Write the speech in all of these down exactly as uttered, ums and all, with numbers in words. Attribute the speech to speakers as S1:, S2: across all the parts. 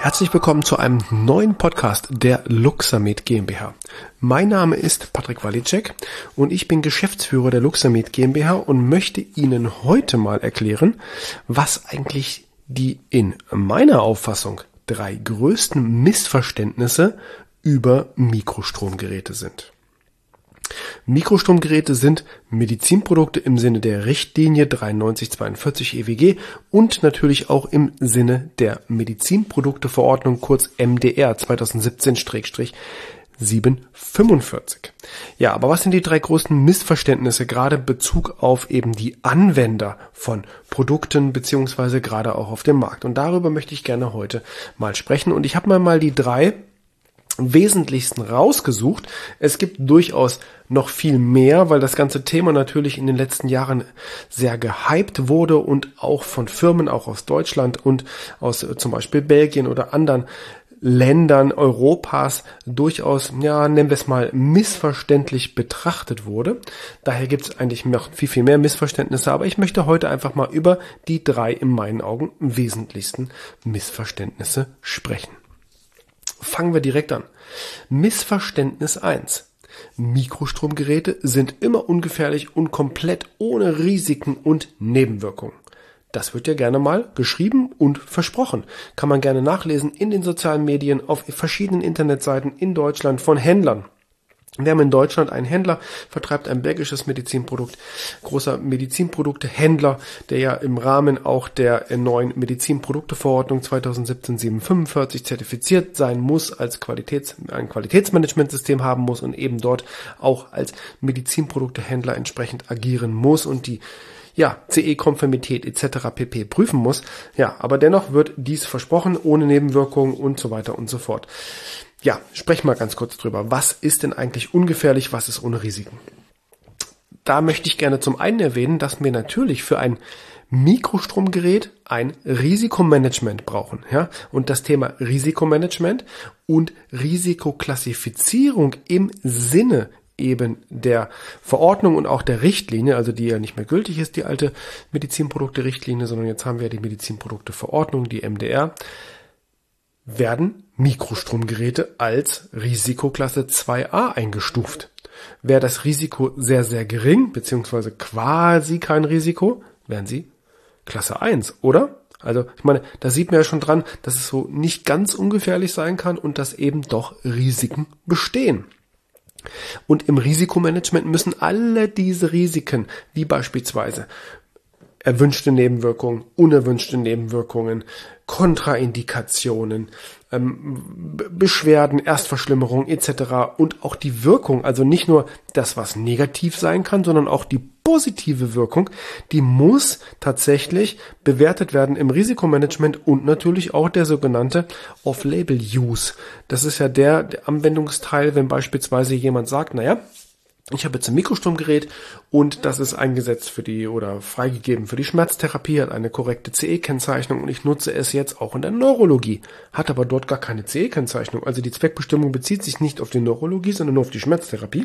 S1: Herzlich willkommen zu einem neuen Podcast der Luxamed GmbH. Mein Name ist Patrick Walicek und ich bin Geschäftsführer der Luxamed GmbH und möchte Ihnen heute mal erklären, was eigentlich die in meiner Auffassung drei größten Missverständnisse über Mikrostromgeräte sind. Mikrostromgeräte sind Medizinprodukte im Sinne der Richtlinie dreiundneunzig zweiundvierzig E W G und natürlich auch im Sinne der Medizinprodukteverordnung, kurz M D R zweitausendsiebzehn siebenhundertfünfundvierzig. Ja, aber was sind die drei großen Missverständnisse, gerade in Bezug auf eben die Anwender von Produkten beziehungsweise gerade auch auf dem Markt? Und darüber möchte ich gerne heute mal sprechen. Und ich habe mir mal die drei wesentlichsten rausgesucht. Es gibt durchaus noch viel mehr, weil das ganze Thema natürlich in den letzten Jahren sehr gehypt wurde und auch von Firmen, auch aus Deutschland und aus äh, zum Beispiel Belgien oder anderen Ländern Europas durchaus, ja, nennen wir es mal, missverständlich betrachtet wurde. Daher gibt es eigentlich noch viel, viel mehr Missverständnisse, aber ich möchte heute einfach mal über die drei in meinen Augen wesentlichsten Missverständnisse sprechen. Fangen wir direkt an. Missverständnis eins. Mikrostromgeräte sind immer ungefährlich und komplett ohne Risiken und Nebenwirkungen. Das wird ja gerne mal geschrieben und versprochen. Kann man gerne nachlesen in den sozialen Medien, auf verschiedenen Internetseiten in Deutschland von Händlern. Wir haben in Deutschland einen Händler, vertreibt ein belgisches Medizinprodukt, großer Medizinprodukte-Händler, der ja im Rahmen auch der neuen Medizinprodukteverordnung zweitausendsiebzehn siebenhundertfünfundvierzig zertifiziert sein muss, als Qualitäts, ein Qualitätsmanagementsystem haben muss und eben dort auch als Medizinprodukte-Händler entsprechend agieren muss und die ja, C E-Konformität et cetera pp. Prüfen muss. Ja, aber dennoch wird dies versprochen, ohne Nebenwirkungen und so weiter und so fort. Ja, sprechen wir ganz kurz drüber. Was ist denn eigentlich ungefährlich, was ist ohne Risiken? Da möchte ich gerne zum einen erwähnen, dass wir natürlich für ein Mikrostromgerät ein Risikomanagement brauchen. Ja? Und das Thema Risikomanagement und Risikoklassifizierung im Sinne eben der Verordnung und auch der Richtlinie, also die ja nicht mehr gültig ist, die alte Medizinprodukte-Richtlinie, sondern jetzt haben wir die Medizinprodukteverordnung, die M D R, werden Mikrostromgeräte als Risikoklasse zwei a eingestuft. Wäre das Risiko sehr, sehr gering, beziehungsweise quasi kein Risiko, wären sie Klasse eins, oder? Also ich meine, da sieht man ja schon dran, dass es so nicht ganz ungefährlich sein kann und dass eben doch Risiken bestehen. Und im Risikomanagement müssen alle diese Risiken, wie beispielsweise erwünschte Nebenwirkungen, unerwünschte Nebenwirkungen, Kontraindikationen, ähm, Beschwerden, Erstverschlimmerung et cetera und auch die Wirkung, also nicht nur das, was negativ sein kann, sondern auch die positive Wirkung, die muss tatsächlich bewertet werden im Risikomanagement und natürlich auch der sogenannte Off-Label-Use. Das ist ja der, der Anwendungsteil, wenn beispielsweise jemand sagt, naja, ich habe jetzt ein Mikrostromgerät und das ist eingesetzt für die oder freigegeben für die Schmerztherapie, hat eine korrekte C E-Kennzeichnung und ich nutze es jetzt auch in der Neurologie, hat aber dort gar keine C E-Kennzeichnung. Also die Zweckbestimmung bezieht sich nicht auf die Neurologie, sondern nur auf die Schmerztherapie.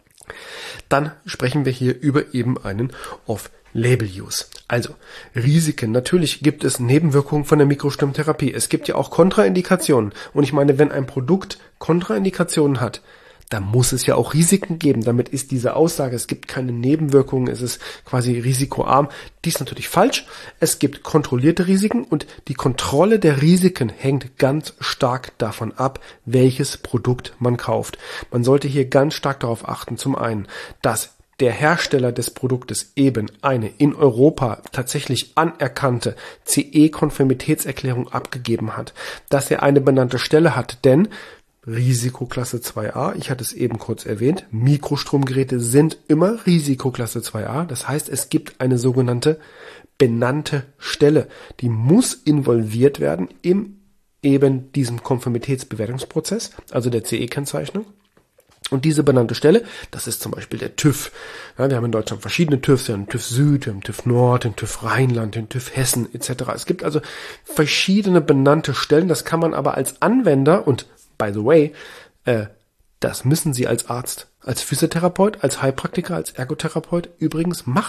S1: Dann sprechen wir hier über eben einen Off-Label-Use. Also Risiken. Natürlich gibt es Nebenwirkungen von der Mikrostromtherapie. Es gibt ja auch Kontraindikationen. Und ich meine, wenn ein Produkt Kontraindikationen hat, da muss es ja auch Risiken geben. Damit ist diese Aussage, es gibt keine Nebenwirkungen, es ist quasi risikoarm. Die ist natürlich falsch. Es gibt kontrollierte Risiken und die Kontrolle der Risiken hängt ganz stark davon ab, welches Produkt man kauft. Man sollte hier ganz stark darauf achten, zum einen, dass der Hersteller des Produktes eben eine in Europa tatsächlich anerkannte C E-Konformitätserklärung abgegeben hat, dass er eine benannte Stelle hat, denn Risikoklasse zwei a, ich hatte es eben kurz erwähnt, Mikrostromgeräte sind immer Risikoklasse zwei a, das heißt, es gibt eine sogenannte benannte Stelle, die muss involviert werden im eben diesem Konformitätsbewertungsprozess, also der C E-Kennzeichnung. Und diese benannte Stelle, das ist zum Beispiel der TÜV. Ja, wir haben in Deutschland verschiedene TÜVs, wir haben den TÜV Süd, wir haben den TÜV Nord, den TÜV Rheinland, den TÜV Hessen et cetera. Es gibt also verschiedene benannte Stellen, das kann man aber als Anwender und by the way, äh, das müssen Sie als Arzt, als Physiotherapeut, als Heilpraktiker, als Ergotherapeut übrigens machen.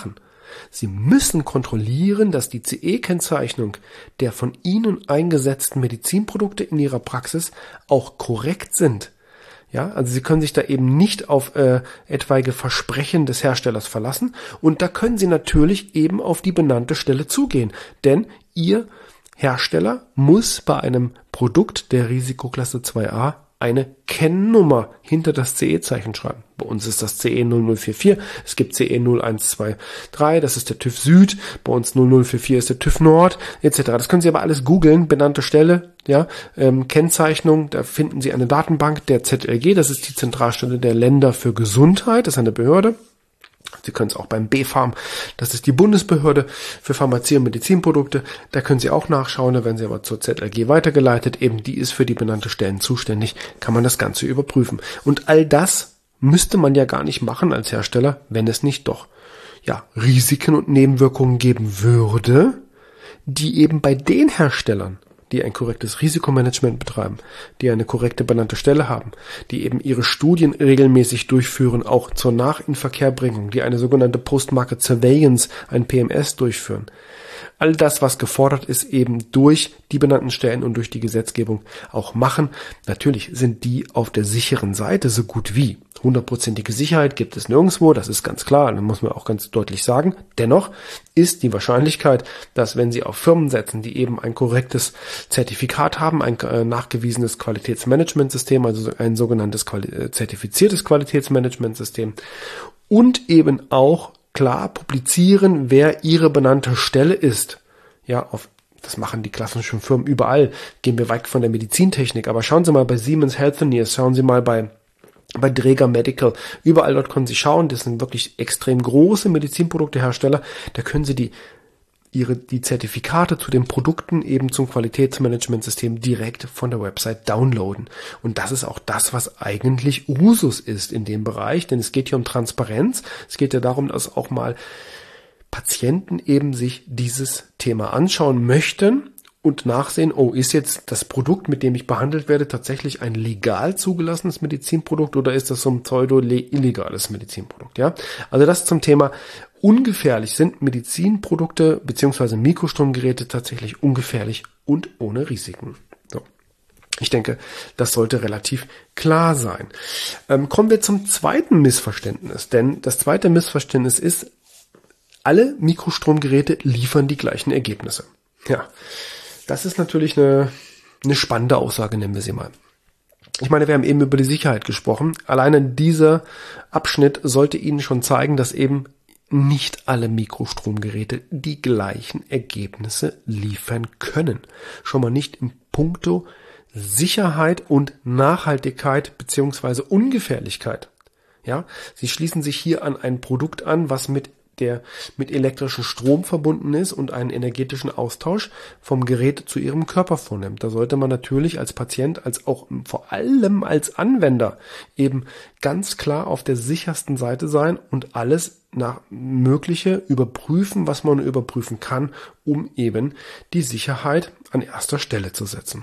S1: Sie müssen kontrollieren, dass die C E-Kennzeichnung der von Ihnen eingesetzten Medizinprodukte in Ihrer Praxis auch korrekt sind. Ja, also Sie können sich da eben nicht auf äh, etwaige Versprechen des Herstellers verlassen und da können Sie natürlich eben auf die benannte Stelle zugehen, denn Ihr Hersteller muss bei einem Produkt der Risikoklasse zwei a eine Kennnummer hinter das C E-Zeichen schreiben. Bei uns ist das C E null null vier vier, es gibt C E null eins zwei drei, das ist der TÜV Süd, bei uns null null vier vier ist der TÜV Nord, et cetera. Das können Sie aber alles googeln, benannte Stelle, ja, ähm, Kennzeichnung, da finden Sie eine Datenbank der Z L G, das ist die Zentralstelle der Länder für Gesundheit, das ist eine Behörde. Sie können es auch beim B Pharm, das ist die Bundesbehörde für Pharmazie und Medizinprodukte, da können Sie auch nachschauen, da werden Sie aber zur Z L G weitergeleitet, eben die ist für die benannte Stellen zuständig, kann man das Ganze überprüfen. Und all das müsste man ja gar nicht machen als Hersteller, wenn es nicht doch, ja, Risiken und Nebenwirkungen geben würde, die eben bei den Herstellern, die ein korrektes Risikomanagement betreiben, die eine korrekte benannte Stelle haben, die eben ihre Studien regelmäßig durchführen, auch zur Nachinverkehrbringung, die eine sogenannte Post-Market Surveillance, ein P M S durchführen. All das, was gefordert ist, eben durch die benannten Stellen und durch die Gesetzgebung auch machen. Natürlich sind die auf der sicheren Seite so gut wie. Hundertprozentige Sicherheit gibt es nirgendwo, das ist ganz klar, das muss man auch ganz deutlich sagen. Dennoch ist die Wahrscheinlichkeit, dass wenn Sie auf Firmen setzen, die eben ein korrektes Zertifikat haben, ein äh, nachgewiesenes Qualitätsmanagementsystem, also ein sogenanntes quali- zertifiziertes Qualitätsmanagementsystem und eben auch klar publizieren, wer Ihre benannte Stelle ist. Ja, auf das machen die klassischen Firmen überall. Gehen wir weit von der Medizintechnik. Aber schauen Sie mal bei Siemens Healthineers, schauen Sie mal bei bei Dräger Medical. Überall dort können Sie schauen. Das sind wirklich extrem große Medizinproduktehersteller. Da können Sie die ihre die Zertifikate zu den Produkten eben zum Qualitätsmanagementsystem direkt von der Website downloaden. Und das ist auch das, was eigentlich Usus ist in dem Bereich, denn es geht hier um Transparenz. Es geht ja darum, dass auch mal Patienten eben sich dieses Thema anschauen möchten und nachsehen, oh, ist jetzt das Produkt, mit dem ich behandelt werde, tatsächlich ein legal zugelassenes Medizinprodukt oder ist das so ein pseudo-illegales Medizinprodukt, ja? Also das zum Thema ungefährlich. Sind Medizinprodukte bzw. Mikrostromgeräte tatsächlich ungefährlich und ohne Risiken? So. Ich denke, das sollte relativ klar sein. Ähm, kommen wir zum zweiten Missverständnis, denn das zweite Missverständnis ist, alle Mikrostromgeräte liefern die gleichen Ergebnisse. Ja, das ist natürlich eine, eine spannende Aussage, nennen wir sie mal. Ich meine, wir haben eben über die Sicherheit gesprochen. Alleine dieser Abschnitt sollte Ihnen schon zeigen, dass eben nicht alle Mikrostromgeräte die gleichen Ergebnisse liefern können. Schon mal nicht im Punkto Sicherheit und Nachhaltigkeit beziehungsweise Ungefährlichkeit. Ja, Sie schließen sich hier an ein Produkt an, was mit der mit elektrischem Strom verbunden ist und einen energetischen Austausch vom Gerät zu Ihrem Körper vornimmt. Da sollte man natürlich als Patient, als auch vor allem als Anwender eben ganz klar auf der sichersten Seite sein und alles nach Mögliche überprüfen, was man überprüfen kann, um eben die Sicherheit an erster Stelle zu setzen.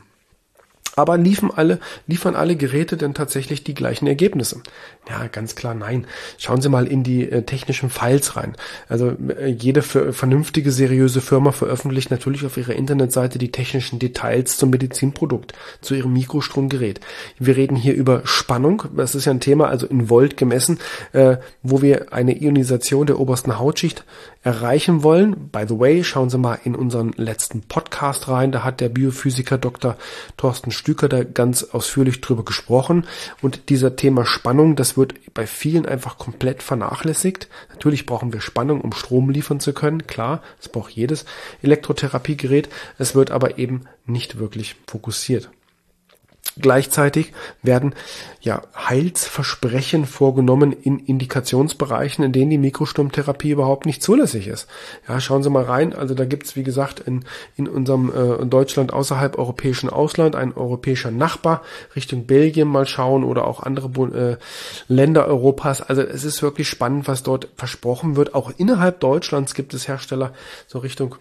S1: Aber liefern alle, liefern alle Geräte denn tatsächlich die gleichen Ergebnisse? Ja, ganz klar nein. Schauen Sie mal in die äh, technischen Files rein. Also äh, jede für, vernünftige, seriöse Firma veröffentlicht natürlich auf ihrer Internetseite die technischen Details zum Medizinprodukt, zu ihrem Mikrostromgerät. Wir reden hier über Spannung. Das ist ja ein Thema, also in Volt gemessen, äh, wo wir eine Ionisation der obersten Hautschicht erreichen wollen. By the way, schauen Sie mal in unseren letzten Podcast rein. Da hat der Biophysiker Doktor Thorsten Stüker da ganz ausführlich drüber gesprochen. Und dieser Thema Spannung, das wird bei vielen einfach komplett vernachlässigt. Natürlich brauchen wir Spannung, um Strom liefern zu können. Klar, das braucht jedes Elektrotherapiegerät. Es wird aber eben nicht wirklich fokussiert. Gleichzeitig werden ja Heilsversprechen vorgenommen in Indikationsbereichen, in denen die Mikrostromtherapie überhaupt nicht zulässig ist. Ja, schauen Sie mal rein. Also da gibt's wie gesagt in in unserem äh, Deutschland außerhalb europäischen Ausland ein europäischer Nachbar Richtung Belgien mal schauen oder auch andere äh, Länder Europas. Also es ist wirklich spannend, was dort versprochen wird. Auch innerhalb Deutschlands gibt es Hersteller so Richtung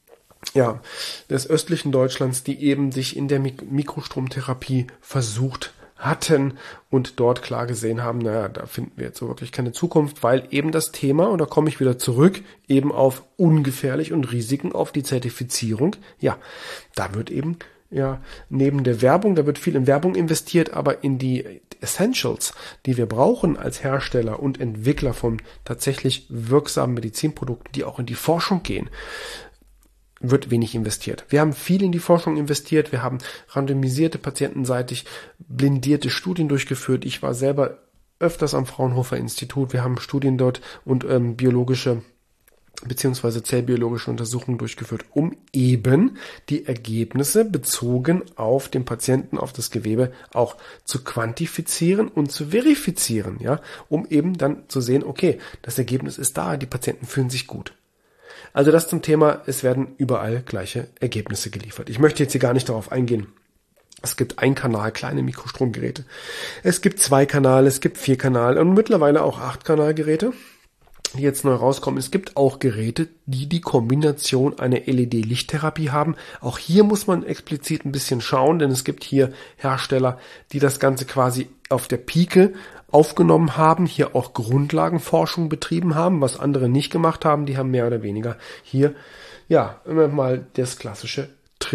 S1: ja, des östlichen Deutschlands, die eben sich in der Mik- Mikrostromtherapie versucht hatten und dort klar gesehen haben, naja, da finden wir jetzt so wirklich keine Zukunft, weil eben das Thema, und da komme ich wieder zurück, eben auf ungefährlich und Risiken, auf die Zertifizierung, ja, da wird eben ja neben der Werbung, da wird viel in Werbung investiert, aber in die Essentials, die wir brauchen als Hersteller und Entwickler von tatsächlich wirksamen Medizinprodukten, die auch in die Forschung gehen, wird wenig investiert. Wir haben viel in die Forschung investiert, wir haben randomisierte, patientenseitig blindierte Studien durchgeführt. Ich war selber öfters am Fraunhofer Institut, wir haben Studien dort und ähm, biologische beziehungsweise zellbiologische Untersuchungen durchgeführt, um eben die Ergebnisse bezogen auf den Patienten, auf das Gewebe auch zu quantifizieren und zu verifizieren, ja, um eben dann zu sehen, okay, das Ergebnis ist da, die Patienten fühlen sich gut. Also das zum Thema, es werden überall gleiche Ergebnisse geliefert. Ich möchte jetzt hier gar nicht darauf eingehen. Es gibt ein Kanal, kleine Mikrostromgeräte. Es gibt zwei Kanal, es gibt vier Kanal und mittlerweile auch acht Kanalgeräte, die jetzt neu rauskommen. Es gibt auch Geräte, die die Kombination einer L E D-Lichttherapie haben. Auch hier muss man explizit ein bisschen schauen, denn es gibt hier Hersteller, die das Ganze quasi auf der Pike aufgenommen haben, hier auch Grundlagenforschung betrieben haben, was andere nicht gemacht haben. Die haben mehr oder weniger hier, ja, immer mal das klassische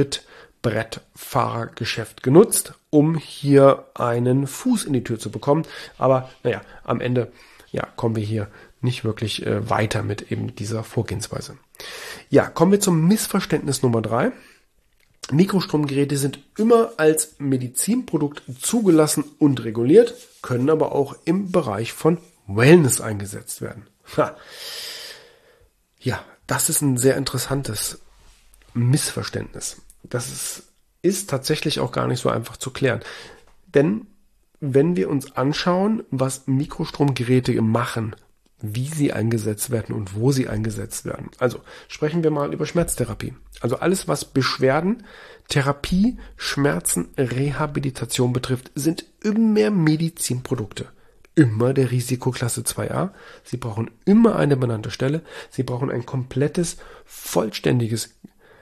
S1: Trittbrettfahrergeschäft genutzt, um hier einen Fuß in die Tür zu bekommen. Aber naja, am Ende ja, kommen wir hier nicht wirklich äh, weiter mit eben dieser Vorgehensweise. Ja, kommen wir zum Missverständnis Nummer drei. Mikrostromgeräte sind immer als Medizinprodukt zugelassen und reguliert, können aber auch im Bereich von Wellness eingesetzt werden. Ha. Ja, das ist ein sehr interessantes Missverständnis. Das ist, ist tatsächlich auch gar nicht so einfach zu klären. Denn wenn wir uns anschauen, was Mikrostromgeräte machen, wie sie eingesetzt werden und wo sie eingesetzt werden. Also sprechen wir mal über Schmerztherapie. Also alles, was Beschwerden, Therapie, Schmerzen, Rehabilitation betrifft, sind immer Medizinprodukte. Immer der Risikoklasse zwei a. Sie brauchen immer eine benannte Stelle. Sie brauchen ein komplettes, vollständiges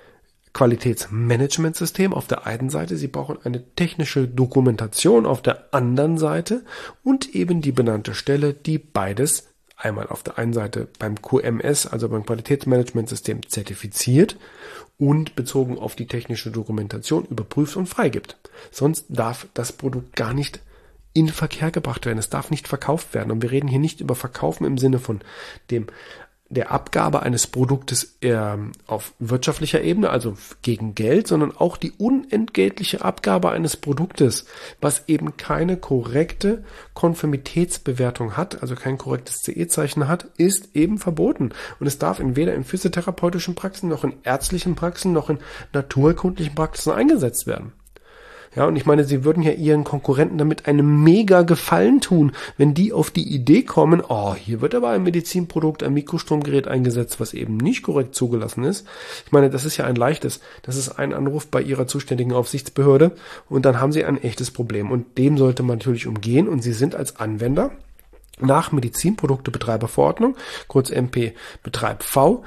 S1: Qualitätsmanagementsystem auf der einen Seite, sie brauchen eine technische Dokumentation auf der anderen Seite und eben die benannte Stelle, die beides einmal auf der einen Seite beim Q M S, also beim Qualitätsmanagementsystem, zertifiziert und bezogen auf die technische Dokumentation überprüft und freigibt. Sonst darf das Produkt gar nicht in Verkehr gebracht werden. Es darf nicht verkauft werden. Und wir reden hier nicht über Verkaufen im Sinne von dem der Abgabe eines Produktes äh, auf wirtschaftlicher Ebene, also gegen Geld, sondern auch die unentgeltliche Abgabe eines Produktes, was eben keine korrekte Konformitätsbewertung hat, also kein korrektes C E-Zeichen hat, ist eben verboten. Und es darf in weder in physiotherapeutischen Praxen, noch in ärztlichen Praxen, noch in naturerkundlichen Praxen eingesetzt werden. Ja, und ich meine, sie würden ja ihren Konkurrenten damit einen mega Gefallen tun, wenn die auf die Idee kommen, oh, hier wird aber ein Medizinprodukt, ein Mikrostromgerät eingesetzt, was eben nicht korrekt zugelassen ist. Ich meine, das ist ja ein leichtes, das ist ein Anruf bei ihrer zuständigen Aufsichtsbehörde und dann haben sie ein echtes Problem und dem sollte man natürlich umgehen und sie sind als Anwender nach Medizinproduktebetreiberverordnung, kurz M P Betreib V,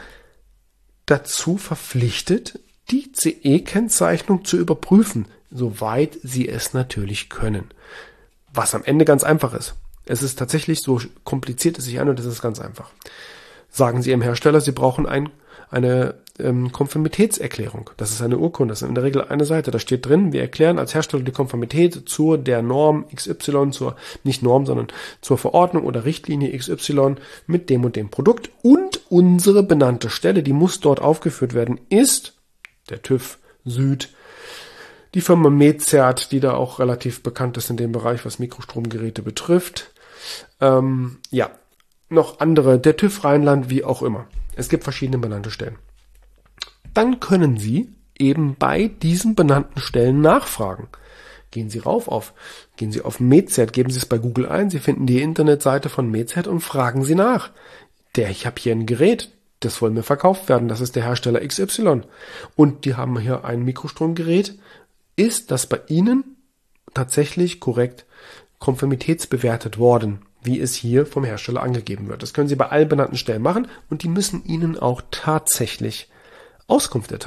S1: dazu verpflichtet, die C E-Kennzeichnung zu überprüfen, soweit sie es natürlich können. Was am Ende ganz einfach ist. Es ist tatsächlich so kompliziert es sich an und es ist ganz einfach. Sagen Sie Ihrem Hersteller, Sie brauchen ein, eine ähm, Konformitätserklärung. Das ist eine Urkunde, das ist in der Regel eine Seite. Da steht drin, wir erklären als Hersteller die Konformität zur der Norm X Y, zur, nicht Norm, sondern zur Verordnung oder Richtlinie X Y mit dem und dem Produkt. Und unsere benannte Stelle, die muss dort aufgeführt werden, ist der TÜV Süd, die Firma Mezert, die da auch relativ bekannt ist in dem Bereich, was Mikrostromgeräte betrifft. Ähm, ja, noch andere, der TÜV Rheinland, wie auch immer. Es gibt verschiedene benannte Stellen. Dann können Sie eben bei diesen benannten Stellen nachfragen. Gehen Sie rauf auf, gehen Sie auf Mezert, geben Sie es bei Google ein, Sie finden die Internetseite von Mezert und fragen Sie nach. Der, ich habe hier ein Gerät, das soll mir verkauft werden, das ist der Hersteller X Y. Und die haben hier ein Mikrostromgerät. Ist das bei Ihnen tatsächlich korrekt konformitätsbewertet worden, wie es hier vom Hersteller angegeben wird? Das können Sie bei allen benannten Stellen machen und die müssen Ihnen auch tatsächlich Auskunft erteilen.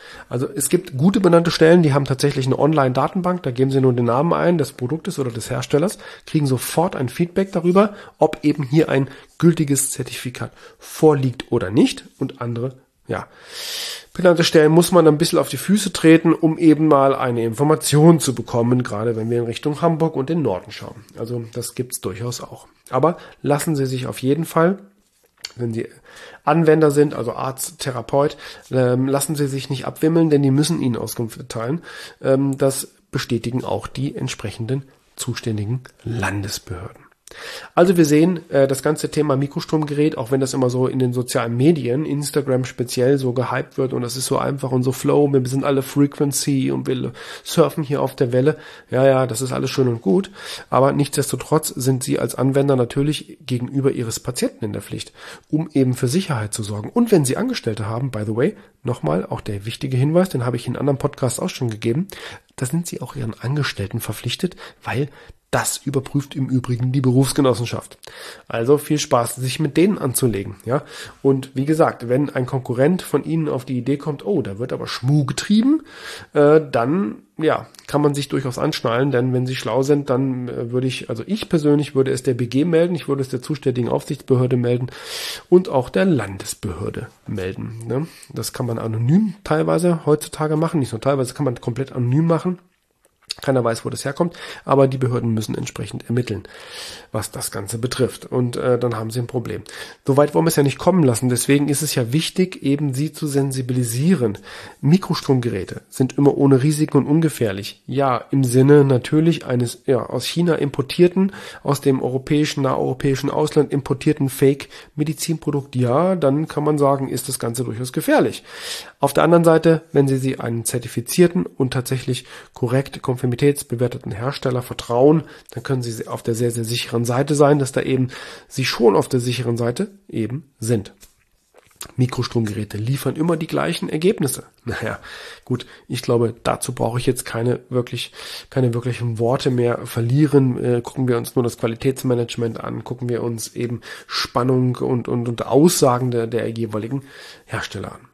S1: Also es gibt gute benannte Stellen, die haben tatsächlich eine Online-Datenbank, da geben sie nur den Namen ein des Produktes oder des Herstellers, kriegen sofort ein Feedback darüber, ob eben hier ein gültiges Zertifikat vorliegt oder nicht, und andere, ja, benannte Stellen muss man ein bisschen auf die Füße treten, um eben mal eine Information zu bekommen, gerade wenn wir in Richtung Hamburg und den Norden schauen. Also das gibt's durchaus auch. Aber lassen Sie sich auf jeden Fall, wenn Sie Anwender sind, also Arzt, Therapeut, ähm, lassen Sie sich nicht abwimmeln, denn die müssen Ihnen Auskunft erteilen. Ähm, das bestätigen auch die entsprechenden zuständigen Landesbehörden. Also wir sehen, äh, das ganze Thema Mikrostromgerät, auch wenn das immer so in den sozialen Medien, Instagram speziell, so gehypt wird und das ist so einfach und so flow, wir sind alle Frequency und wir surfen hier auf der Welle. Ja, ja, das ist alles schön und gut, aber nichtsdestotrotz sind Sie als Anwender natürlich gegenüber Ihres Patienten in der Pflicht, um eben für Sicherheit zu sorgen. Und wenn Sie Angestellte haben, by the way, nochmal auch der wichtige Hinweis, den habe ich in anderen Podcasts auch schon gegeben, da sind Sie auch Ihren Angestellten verpflichtet, weil das überprüft im Übrigen die Berufsgenossenschaft. Also viel Spaß, sich mit denen anzulegen, ja. Und wie gesagt, wenn ein Konkurrent von Ihnen auf die Idee kommt, oh, da wird aber Schmuh getrieben, äh, dann, ja, kann man sich durchaus anschnallen, denn wenn Sie schlau sind, dann äh, würde ich, also ich persönlich würde es der B G melden, ich würde es der zuständigen Aufsichtsbehörde melden und auch der Landesbehörde melden, ne? Das kann man anonym teilweise heutzutage machen, nicht nur teilweise, kann man komplett anonym machen. Keiner weiß, wo das herkommt, aber die Behörden müssen entsprechend ermitteln, was das Ganze betrifft. Und äh, dann haben sie ein Problem. Soweit wollen wir es ja nicht kommen lassen. Deswegen ist es ja wichtig, eben sie zu sensibilisieren. Mikrostromgeräte sind immer ohne Risiken und ungefährlich. Ja, im Sinne natürlich eines ja aus China importierten, aus dem europäischen, naheuropäischen Ausland importierten Fake-Medizinprodukt. Ja, dann kann man sagen, ist das Ganze durchaus gefährlich. Auf der anderen Seite, wenn Sie sie einen zertifizierten und tatsächlich korrekt konformitätsbewerteten Hersteller vertrauen, dann können Sie auf der sehr, sehr sicheren Seite sein, dass da eben Sie schon auf der sicheren Seite eben sind. Mikrostromgeräte liefern immer die gleichen Ergebnisse. Naja, gut, ich glaube, dazu brauche ich jetzt keine wirklich, keine wirklichen Worte mehr verlieren. Äh, gucken wir uns nur das Qualitätsmanagement an, gucken wir uns eben Spannung und, und, und Aussagen der, der jeweiligen Hersteller an.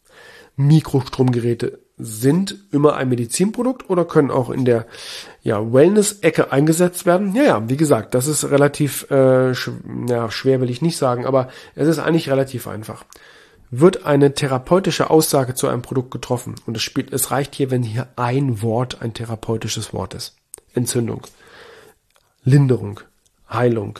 S1: Mikrostromgeräte sind immer ein Medizinprodukt oder können auch in der ja, Wellness-Ecke eingesetzt werden. Ja, ja, wie gesagt, das ist relativ äh, sch- ja, schwer, will ich nicht sagen, aber es ist eigentlich relativ einfach. Wird eine therapeutische Aussage zu einem Produkt getroffen und es spielt, es reicht hier, wenn hier ein Wort ein therapeutisches Wort ist. Entzündung, Linderung, Heilung.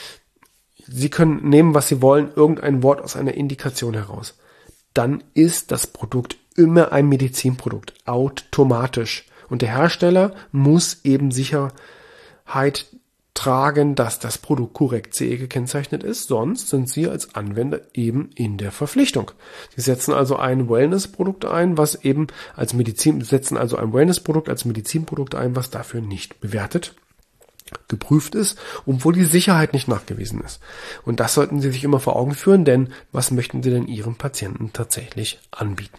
S1: Sie können nehmen, was Sie wollen, irgendein Wort aus einer Indikation heraus. Dann ist das Produkt immer ein Medizinprodukt, automatisch. Und der Hersteller muss eben Sicherheit tragen, dass das Produkt korrekt C E gekennzeichnet ist, sonst sind Sie als Anwender eben in der Verpflichtung. Sie setzen also ein Wellness-Produkt ein, was eben als Medizin, setzen also ein Wellness-Produkt als Medizinprodukt ein, was dafür nicht bewertet, geprüft ist, obwohl die Sicherheit nicht nachgewiesen ist. Und das sollten Sie sich immer vor Augen führen, denn was möchten Sie denn Ihren Patienten tatsächlich anbieten?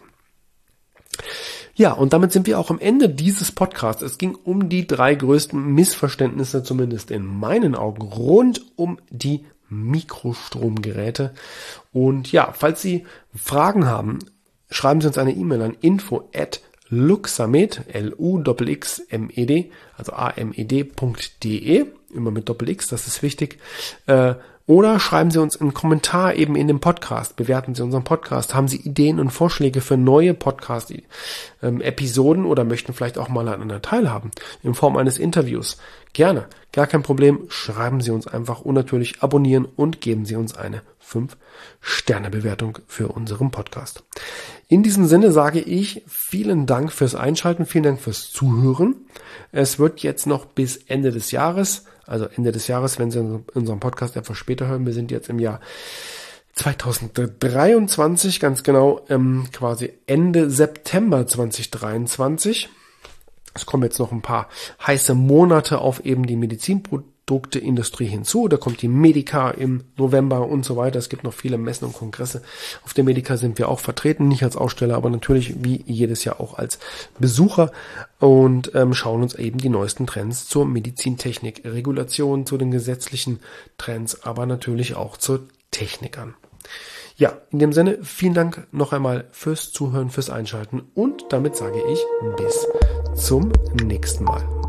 S1: Ja, und damit sind wir auch am Ende dieses Podcasts. Es ging um die drei größten Missverständnisse, zumindest in meinen Augen, rund um die Mikrostromgeräte. Und ja, falls Sie Fragen haben, schreiben Sie uns eine E-Mail an info at luxamed, L U X X M E D, also A M E D.de, immer mit Doppel-X, das ist wichtig. Äh, oder schreiben Sie uns einen Kommentar eben in dem Podcast, bewerten Sie unseren Podcast, haben Sie Ideen und Vorschläge für neue Podcast-Episoden oder möchten vielleicht auch mal an einer teilhaben, in Form eines Interviews. Gerne, gar kein Problem, schreiben Sie uns einfach und natürlich abonnieren und geben Sie uns eine fünf Sterne Bewertung für unseren Podcast. In diesem Sinne sage ich vielen Dank fürs Einschalten, vielen Dank fürs Zuhören. Es wird jetzt noch bis Ende des Jahres, also Ende des Jahres, wenn Sie unseren Podcast etwas später hören, wir sind jetzt im Jahr zweitausenddreiundzwanzig, ganz genau, ähm, quasi Ende September zweitausenddreiundzwanzig. Es kommen jetzt noch ein paar heiße Monate auf eben die Medizinprodukteindustrie hinzu. Da kommt die Medica im November und so weiter. Es gibt noch viele Messen und Kongresse. Auf der Medica sind wir auch vertreten, nicht als Aussteller, aber natürlich wie jedes Jahr auch als Besucher und ähm, schauen uns eben die neuesten Trends zur Medizintechnik, Regulation, zu den gesetzlichen Trends, aber natürlich auch zur Technik an. Ja, in dem Sinne, vielen Dank noch einmal fürs Zuhören, fürs Einschalten und damit sage ich bis zum nächsten Mal.